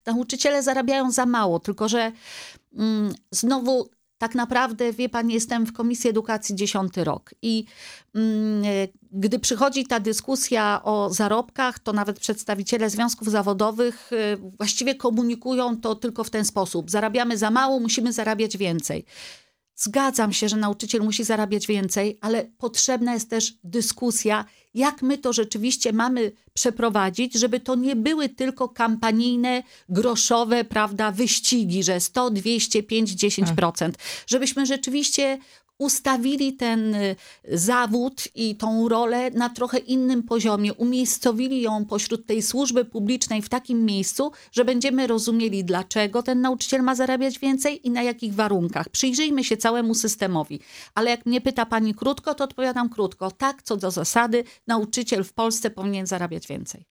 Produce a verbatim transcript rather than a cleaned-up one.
nauczyciele zarabiają za mało, tylko że mm, znowu tak naprawdę, wie pan, jestem w Komisji Edukacji dziesiąty rok i mm, gdy przychodzi ta dyskusja o zarobkach, to nawet przedstawiciele związków zawodowych y, właściwie komunikują to tylko w ten sposób. Zarabiamy za mało, musimy zarabiać więcej. Zgadzam się, że nauczyciel musi zarabiać więcej, ale potrzebna jest też dyskusja, jak my to rzeczywiście mamy przeprowadzić, żeby to nie były tylko kampanijne, groszowe, prawda, wyścigi, że sto, dwieście, pięć, dziesięć procent. Żebyśmy rzeczywiście ustawili ten zawód i tą rolę na trochę innym poziomie, umiejscowili ją pośród tej służby publicznej w takim miejscu, że będziemy rozumieli, dlaczego ten nauczyciel ma zarabiać więcej i na jakich warunkach. Przyjrzyjmy się całemu systemowi. Ale jak mnie pyta pani krótko, to odpowiadam krótko. Tak, co do zasady, nauczyciel w Polsce powinien zarabiać więcej.